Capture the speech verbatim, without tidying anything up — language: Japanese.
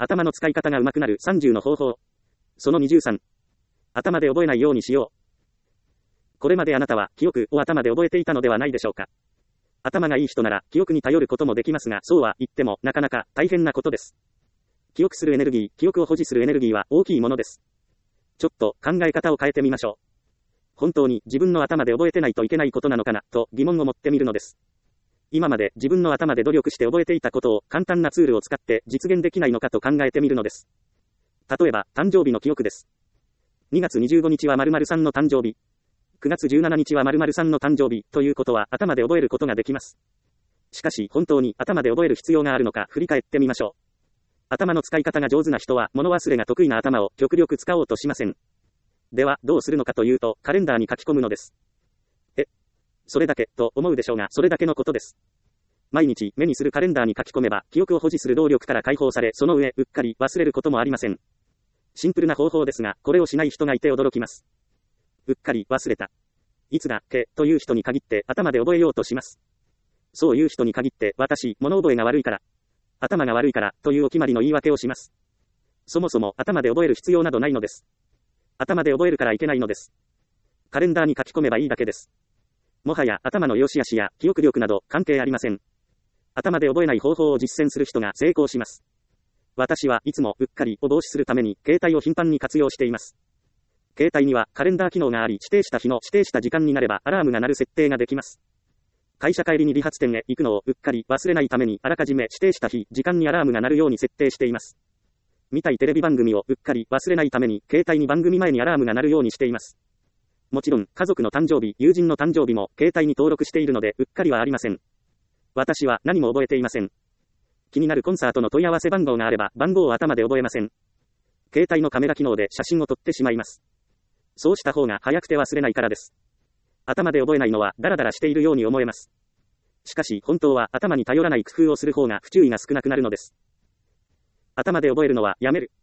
頭の使い方が上手くなるさんじゅうの方法。そのにじゅうさん。頭で覚えないようにしよう。これまであなたは記憶を頭で覚えていたのではないでしょうか。頭がいい人なら記憶に頼ることもできますが、そうは言ってもなかなか大変なことです。記憶するエネルギー、記憶を保持するエネルギーは大きいものです。ちょっと考え方を変えてみましょう。本当に自分の頭で覚えてないといけないことなのかな、と疑問を持ってみるのです。今まで自分の頭で努力して覚えていたことを簡単なツールを使って実現できないのかと考えてみるのです。例えば、誕生日の記憶です。にがつにじゅうごにちは〇〇さんの誕生日。くがつじゅうしちにちは〇〇さんの誕生日ということは頭で覚えることができます。しかし本当に頭で覚える必要があるのか振り返ってみましょう。頭の使い方が上手な人は物忘れが得意な頭を極力使おうとしません。ではどうするのかというとカレンダーに書き込むのです。え、それだけと思うでしょうがそれだけのことです。毎日目にするカレンダーに書き込めば記憶を保持する動力から解放されその上うっかり忘れることもありません。シンプルな方法ですがこれをしない人がいて驚きます。うっかり忘れた。いつだっけという人に限って頭で覚えようとします。そういう人に限って私、物覚えが悪いから、頭が悪いからというお決まりの言い訳をします。そもそも頭で覚える必要などないのです。頭で覚えるからいけないのです。カレンダーに書き込めばいいだけです。もはや頭の良し悪しや記憶力など関係ありません。頭で覚えない方法を実践する人が成功します。私はいつもうっかりを防止するために携帯を頻繁に活用しています。携帯にはカレンダー機能があり指定した日の指定した時間になればアラームが鳴る設定ができます。会社帰りに理髪店へ行くのをうっかり忘れないためにあらかじめ指定した日、時間にアラームが鳴るように設定しています。見たいテレビ番組をうっかり忘れないために携帯に番組前にアラームが鳴るようにしています。もちろん家族の誕生日、友人の誕生日も携帯に登録しているのでうっかりはありません。私は何も覚えていません。気になるコンサートの問い合わせ番号があれば番号を頭で覚えません。携帯のカメラ機能で写真を撮ってしまいます。そうした方が早くて忘れないからです。頭で覚えないのはダラダラしているように思えます。しかし本当は頭に頼らない工夫をする方が不注意が少なくなるのです。頭で覚えるのはやめる。